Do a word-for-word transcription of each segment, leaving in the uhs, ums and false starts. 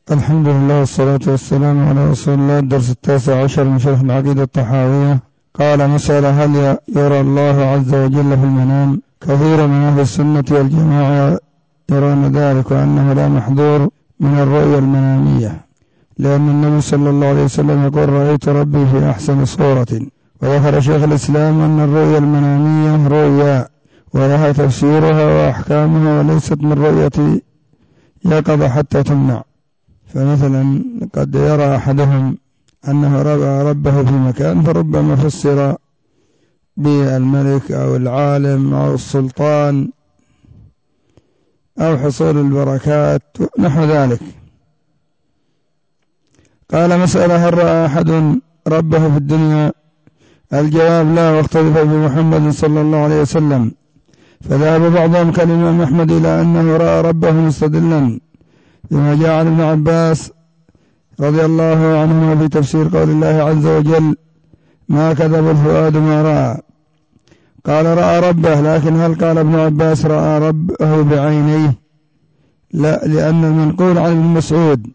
الحمد لله والصلاة والسلام على رسول الله. الدرس التاسع عشر من شرح العقيدة الطحاوية. قال: مسألة: هل يرى الله عز وجل في المنام؟ كثير من أهل السنة والجماعة يرون ذلك وأنه لا محذور من الرؤيا المنامية، لأن النبي صلى الله عليه وسلم يقول: رأيت ربي في أحسن صورة. وذكر شيخ الإسلام أن الرؤيا المنامية رؤيا ولها تفسيرها وأحكامها، وليست من رؤية يقظة حتى تمنع. فمثلا قد يرى أحدهم أنه رأى ربه في مكان، فربما فسر بالملك أو العالم أو السلطان أو حصول البركات نحو ذلك. قال: مسألة: هل رأى أحد ربه في الدنيا؟ الجواب: لا، واختلف بمحمد صلى الله عليه وسلم، فذهب بعضهم كالإمام أحمد إلى أنه رأى ربه مستدلا بما جاء عن ابن عباس رضي الله عنهما في تفسير قول الله عز وجل: ما كذب الفؤاد ما رأى. قال: رأى ربه، لكن هل قال ابن عباس رأى ربه بعينيه؟ لا، لأن المنقول عن ابن مسعود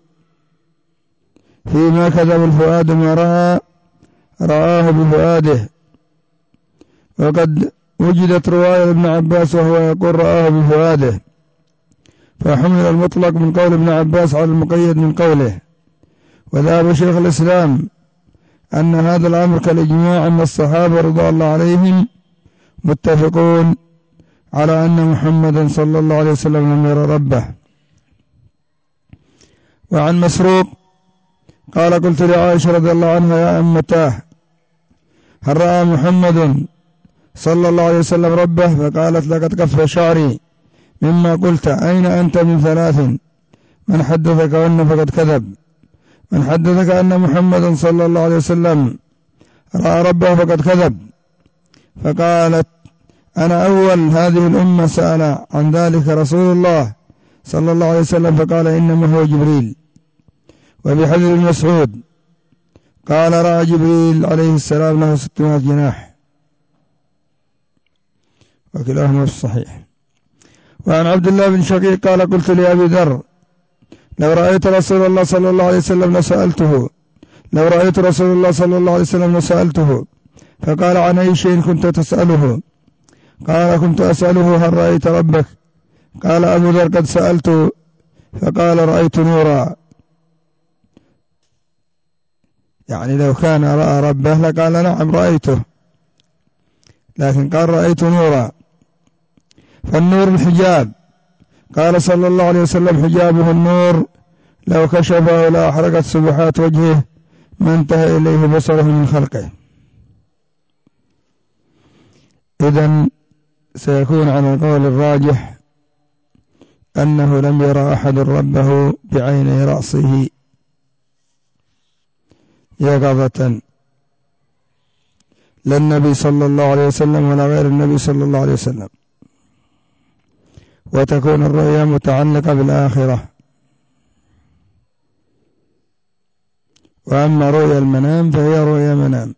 فيما كذب الفؤاد ما رأى رآه بفؤاده، وقد وجدت رواية ابن عباس وهو يقول رآه بفؤاده، فحمل المطلق من قول ابن عباس على المقيد من قوله. وذهب شيخ الإسلام أن هذا الأمر كالإجماع، أن الصحابة رضي الله عليهم متفقون على أن محمدا صلى الله عليه وسلم لم يرى ربه. وعن مسروق قال: قلت لعائشة رضي الله عنها: يا أمتاه، هل رأى محمد صلى الله عليه وسلم ربه؟ فقالت: لقد قف شعري مما قلت. أين أنت من ثلاث؟ من حدثك أن فقد كذب، من حدثك أن محمدا صلى الله عليه وسلم رأى ربه فقد كذب. فقالت: أنا أول هذه الأمة سأل عن ذلك رسول الله صلى الله عليه وسلم فقال: إنما هو جبريل. وبحديث ابن مسعود قال: رأى جبريل عليه السلام له ستمائة جناح، وكلاهما في الصحيح. وعن عبد الله بن شقيق قال: قلت لأبي ذر: لو رأيت رسول الله صلى الله عليه وسلم لسألته لو رأيت رسول الله صلى الله عليه وسلم لسألته. فقال: عن أي شيء كنت تسأله؟ قال: كنت أسأله: هل رأيت ربك؟ قال أبو ذر: قد سألت فقال: رأيت نورا. يعني لو كان رأى ربه لقال: نعم رأيته، لكن قال: رأيت نورا. فالنور الحجاب، قال صلى الله عليه وسلم: حجابه النور، لو كشفه لأحرقت سبحات وجهه ما انتهى إليه بصره من خلقه. إذن سيكون على القول الراجح أنه لم يرى أحد ربه بعيني رأسه يقظة، لا النبي صلى الله عليه وسلم ولا غير النبي صلى الله عليه وسلم، وتكون الرؤيا متعلقة بالآخرة. وأما رؤيا المنام فهي رؤيا منام.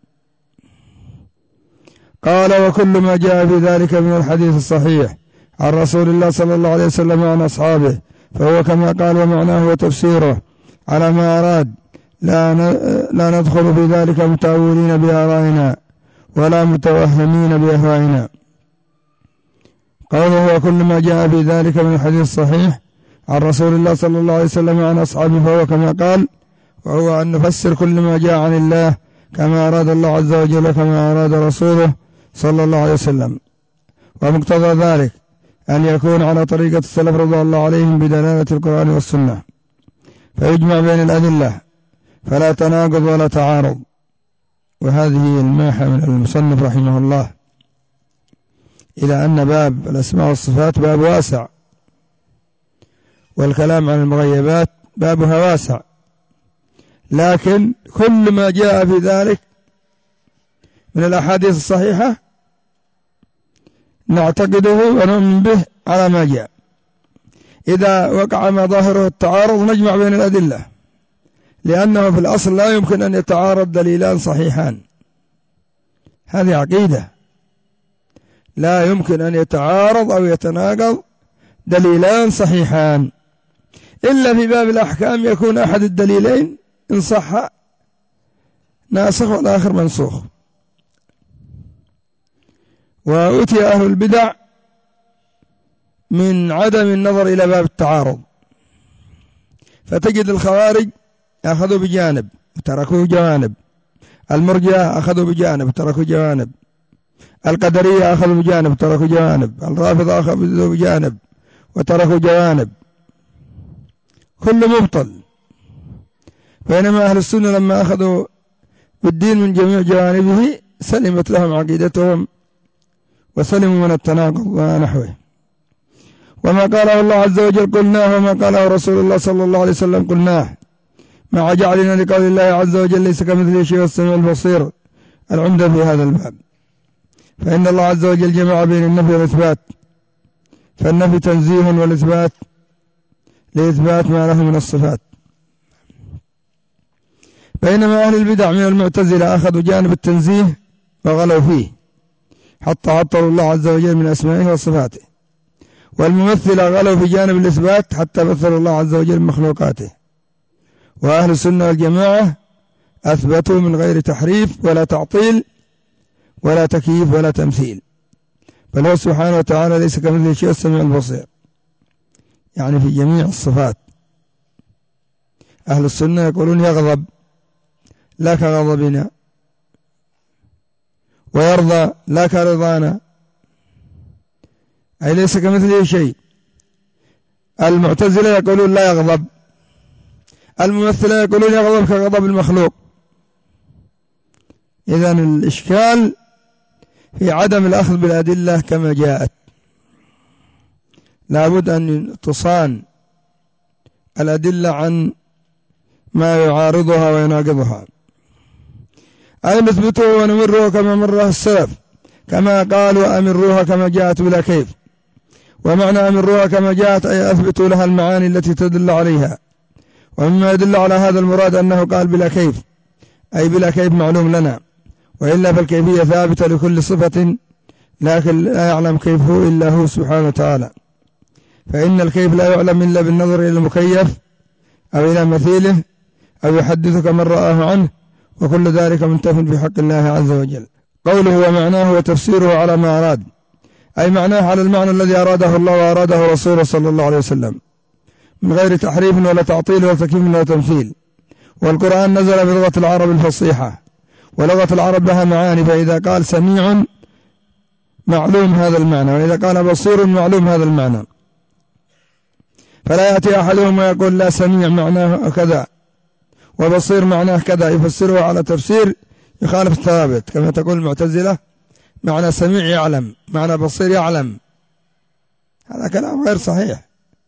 قال: وكل ما جاء في ذلك من الحديث الصحيح عن رسول الله صلى الله عليه وسلم وعن أصحابه فهو كما قال، ومعناه وتفسيره على ما أراد، لا لا ندخل في ذلك متأولين بآرائنا ولا متوهمين بأهوائنا. قوله: وكل ما جاء في ذلك من الحديث الصحيح عن رسول الله صلى الله عليه وسلم وعن أصحابه فهو كما قال، وهو أن نفسر كل ما جاء عن الله كما أراد الله عز وجل كما أراد رسوله صلى الله عليه وسلم. ومقتضى ذلك أن يكون على طريقة السلف رضي الله عليهم بدلالة القرآن والسنة، فيجمع بين الأدلة فلا تناقض ولا تعارض. وهذه الماحة من المصنف رحمه الله إلى أن باب الأسماء والصفات باب واسع، والكلام عن المغيبات بابها واسع، لكن كل ما جاء في ذلك من الأحاديث الصحيحة نعتقده ونؤمن به على ما جاء. إذا وقع ما ظاهره التعارض نجمع بين الأدلة، لأنه في الأصل لا يمكن أن يتعارض دليلان صحيحان. هذه عقيدة، لا يمكن أن يتعارض أو يتناقض دليلان صحيحان إلا في باب الأحكام يكون أحد الدليلين إن صح ناسخ والآخر منسوخ. وأتي أهل البدع من عدم النظر إلى باب التعارض، فتجد الخوارج أخذوا بجانب وتركوا جوانب، المرجئة أخذوا بجانب وتركوا جوانب، القدرية أخذوا بجانب وتركوا جوانب، الرافضة أخذوا بجانب وتركوا جوانب، كل مبطل. بينما أهل السنة لما أخذوا بالدين من جميع جوانبه سلمت لهم عقيدتهم وسلموا من التناقض ونحوه. وما قاله الله عز وجل قلناه، وما قاله رسول الله صلى الله عليه وسلم قلناه، مع جعلنا لقول الله عز وجل ليس كمثله شيء والسميع البصير العمدة في هذا الباب. فإن الله عز وجل جمع بين النفي والإثبات، فالنفي تنزيه والإثبات لإثبات ما له من الصفات. بينما أهل البدع من المعتزلة أخذوا جانب التنزيه وغلوا فيه حتى عطلوا الله عز وجل من أسمائه وصفاته، والممثلة غلوا في جانب الإثبات حتى مثلوا الله عز وجل بمخلوقاته. وأهل السنة والجماعة أثبتوا من غير تحريف ولا تعطيل ولا تكييف ولا تمثيل، بل هو سبحانه وتعالى ليس كمثله شيء السميع البصير، يعني في جميع الصفات. أهل السنة يقولون يغضب لا كغضبنا، ويرضى لا كرضانا، أي ليس كمثله شيء. المعتزلة يقولون لا يغضب، الممثلة يقولون يغضب كغضب المخلوق. إذن الإشكال في عدم الأخذ بالأدلة كما جاءت، لابد أن تصان الأدلة عن ما يعارضها ويناقضها، أي نثبته ونمره كما مره السلف، كما قالوا أمروها كما جاءت بلا كيف. ومعنى أمروها كما جاءت أي أثبتوا لها المعاني التي تدل عليها. ومما يدل على هذا المراد أنه قال بلا كيف، أي بلا كيف معلوم لنا، وإلا فالكيفية ثابتة لكل صفة، لكن لا يعلم كيفه إلا هو سبحانه وتعالى. فإن الكيف لا يعلم إلا بالنظر إلى المكيف أو إلى مثيله أو يحدثك من رآه عنه، وكل ذلك منتف في حق الله عز وجل. قوله ومعناه وتفسيره على ما أراد، أي معناه على المعنى الذي أراده الله وأراده رسوله صلى الله عليه وسلم، من غير تحريف ولا تعطيل ولا تكييف ولا تمثيل. والقرآن نزل بلغة العرب الفصيحة، ولغة العرب لها معاني، فإذا قال سميع معلوم هذا المعنى، وإذا قال بصير معلوم هذا المعنى، فلا يأتي أحدهم ويقول لا سميع معناه كذا وبصير معناه كذا، يفسره على تفسير يخالف الثابت، كما تقول المعتزلة معنى سميع يعلم، معنى بصير يعلم. هذا كلام غير صحيح.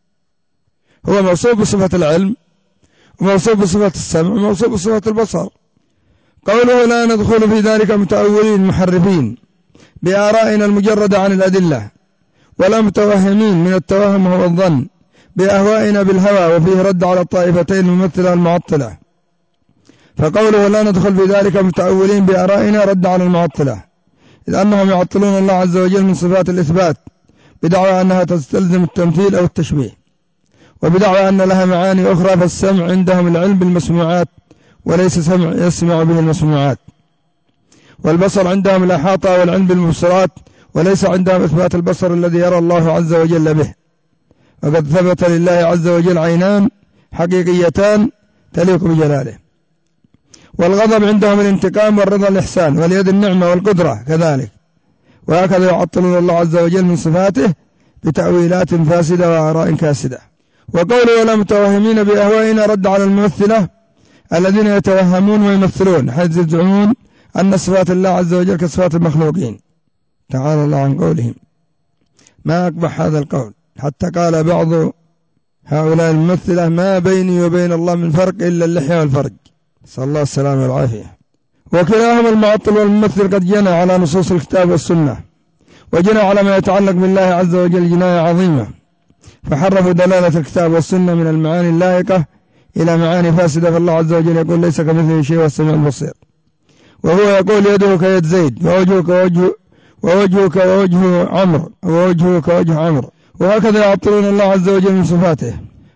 هو موصوف بصفة العلم وموصوف بصفة السمع وموصوف بصفة البصر. قوله لا ندخل في ذلك متأولين محرفين بآرائنا المجردة عن الأدلة، ولا متوهمين من التوهم هو الظن بأهوائنا بالهوى، وفيه رد على الطائفتين الممثلة المعطلة. فقوله لا ندخل في ذلك متأولين بآرائنا رد على المعطلة، إذ أنهم يعطلون الله عز وجل من صفات الإثبات بدعوى أنها تستلزم التمثيل أو التشبيه، وبدعوى أن لها معاني أخرى، فالسمع عندهم العلم بالمسموعات وليس سمع يسمع به المسموعات، والبصر عندهم الأحاطة والعلم بالمبصرات وليس عندهم إثبات البصر الذي يرى الله عز وجل به. وقد ثبت لله عز وجل عينان حقيقيتان تليق بجلاله. والغضب عندهم الانتقام والرضا الإحسان، واليد النعمة والقدرة كذلك. وهكذا يعطلون الله عز وجل من صفاته بتأويلات فاسدة وآراء كاسدة. وقوله ولا متوهمين بأهوائنا رد على الممثلة الذين يتوهمون ويمثلون، حيث يزعمون أن صفات الله عز وجل كصفات المخلوقين، تعالى الله عن قولهم. ما أقبح هذا القول، حتى قال بعض هؤلاء الممثلة ما بيني وبين الله من فرق إلا اللحية والفرج، صلى الله السلامة والعافية. وكلاهما المعطل والممثل قد جنى على نصوص الكتاب والسنة، وجنى على ما يتعلق بالله عز وجل جناية عظيمة، فحرفوا دلالة الكتاب والسنة من المعاني اللائقة إلى معاني فاسدة. فالله عز وجل يقول ليس كمثله شيء والسميع البصير، وهو يقول يده كيد زيد ووجهه كوجه ووجهه كوجه عمرو ووجهه كوجه عمرو. وهكذا يعطلون الله عز وجل من صفاته،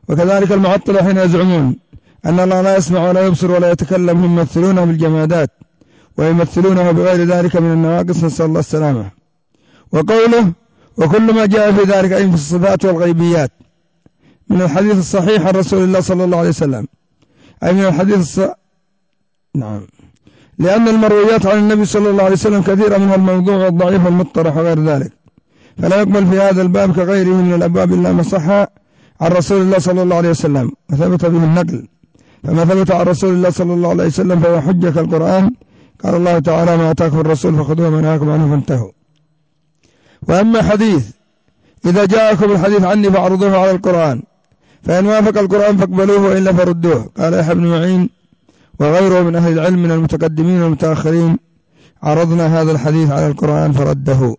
وكذلك المعطلة حين يزعمون أن الله لا يسمع ولا يبصر ولا يتكلم، هم يمثلونه بالجمادات ويمثلونه بغير ذلك من النواقص، نسأل الله السلامة. وقوله وكل ما جاء في ذلك أي في الصفات والغيبيات من الحديث الصحيح عن رسول الله صلى الله عليه وسلم، أي من الحديث الص... نعم، لأن المرويات عن النبي صلى الله عليه وسلم كثيرة منها الموضوع والضعيف والمطرح وغير ذلك، فلا يقبل في هذا الباب كغيره من الأبواب إلا ما صح عن رسول الله صلى الله عليه وسلم وثبت به النقل. فما ثبت عن رسول الله صلى الله عليه وسلم فهو حجة كالقرآن. قال الله تعالى ما آتاكم الرسول فخذوه وما نهاكم عنه فانتهوا. وأما حديث إذا جاءكم الحديث عني فاعرضوه على القرآن، فإن وافق القرآن فاقبلوه وإلا فردوه. قال يحيى بن معين وغيره من أهل العلم من المتقدمين والمتأخرين عرضنا هذا الحديث على القرآن فرده.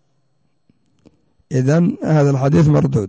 إذن هذا الحديث مردود.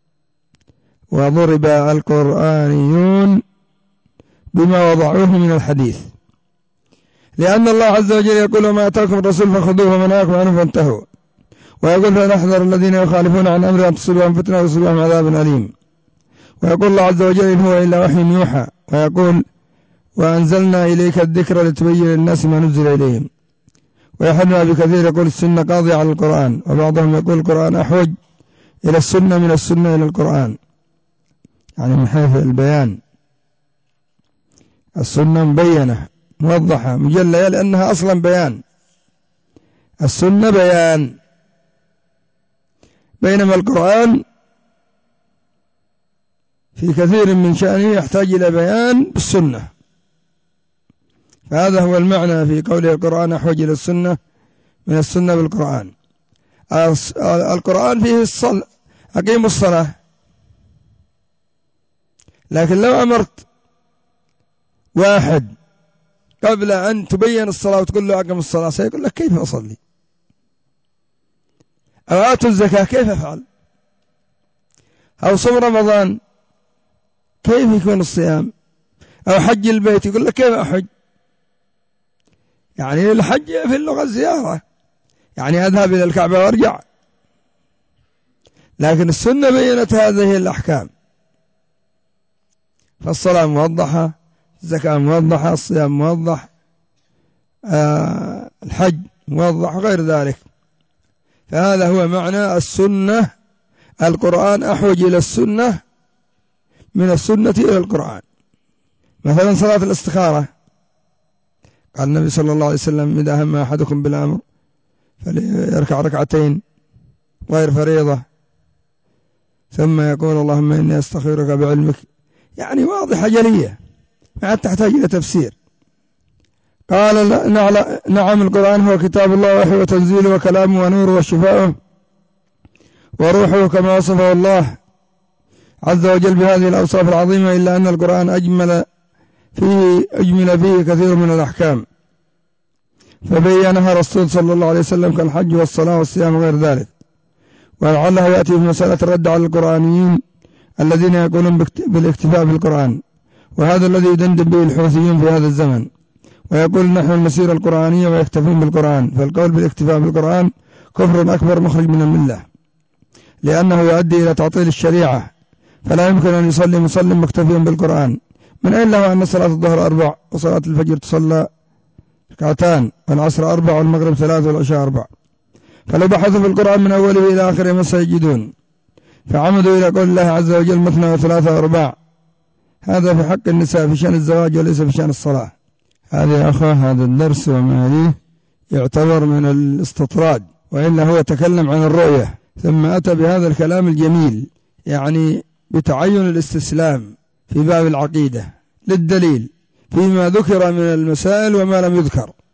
وضرب القرآنيون بما وضعوه من الحديث، لأن الله عز وجل يقول وما أتاكم الرسول فخذوه وما نهاكم عنه فانتهوا، ويقول فليحذر الذين يخالفون عن أمره أن تصيبهم فتنة ويصيبهم عذاب أليم. ويقول الله عز وجل إن هو إلا وحي يوحى، ويقول وأنزلنا إليك الذكر لتبين للناس ما نزل إليهم. ويحدنا بكثير يقول السنة قاضية على القرآن، وبعضهم يقول القرآن أحوج إلى السنة من السنة إلى القرآن، يعني من حيث البيان. السنة مبينة موضحة مجلية لأنها أصلا بيان، السنة بيان، بينما القرآن في كثير من شأنه يحتاج إلى بيان بالسنة. فهذا هو المعنى في قوله القرآن أحوج إلى السنة من السنة بالقرآن. القرآن فيه الصلاة، أقيموا الصلاة، لكن لو أمرت واحد قبل أن تبين الصلاة وتقول له أقم الصلاة سيقول لك كيف أصلي؟ أو آتوا الزكاة كيف أفعل؟ أو صوم رمضان كيف يكون الصيام؟ أو حج البيت يقول لك كيف أحج؟ يعني الحج في اللغة زيارة، يعني أذهب إلى الكعبة وارجع، لكن السنة بينت هذه الأحكام. فالصلاة موضحة، الزكاة موضحة، الصيام موضح، آه الحج موضح غير ذلك. فهذا هو معنى السنة. القرآن أحوج إلى السنة من السنة إلى القرآن. مثلا صلاة الاستخارة قال النبي صلى الله عليه وسلم إذا هم أحدكم بالأمر فليركع ركعتين غير فريضة ثم يقول اللهم إني أستخيرك بعلمك، يعني واضحة جلية ما عاد تحتاج إلى تفسير. قال نعم القرآن هو كتاب الله وحي وتنزيله وكلامه ونوره وشفاؤه وروحه كما وصفه الله عز وجل بهذه الأوصاف العظيمة، إلا أن القرآن أجمل فيه أجمل فيه كثير من الأحكام فبينها رسول صلى الله عليه وسلم كالحج والصلاة والصيام وغير ذلك. ولعله يأتي في مسألة الرد على القرآنيين الذين يقولون بالاكتفاء بالقرآن، وهذا الذي يدندن به الحوثيون في هذا الزمن، ويقول نحن المسيرة القرآنية ويكتفون بالقرآن. فالقول بالاكتفاء بالقرآن كفر أكبر مخرج من الملة، لأنه يؤدي إلى تعطيل الشريعة، فلا يمكن أن يصلي مسلم مكتفيا بالقرآن. من أين له أن صلاة الظهر أربع وصلاة الفجر تصلى ركعتان والعصر أربع والمغرب ثلاث والعشاء أربع؟ فلو بحثوا في القرآن من أوله إلى آخره ما سيجدون، فعمدوا إلى قول الله عز وجل مثنى وثلاثة وأرباع. هذا في حق النساء في شأن الزواج وليس في شأن الصلاة. هذا يا أخوة هذا الدرس وما ليه يعتبر من الاستطراد، وإلا هو تكلم عن الرؤية ثم أتى بهذا الكلام الجميل، يعني بتعين الاستسلام في باب العقيدة للدليل فيما ذكر من المسائل وما لم يذكر.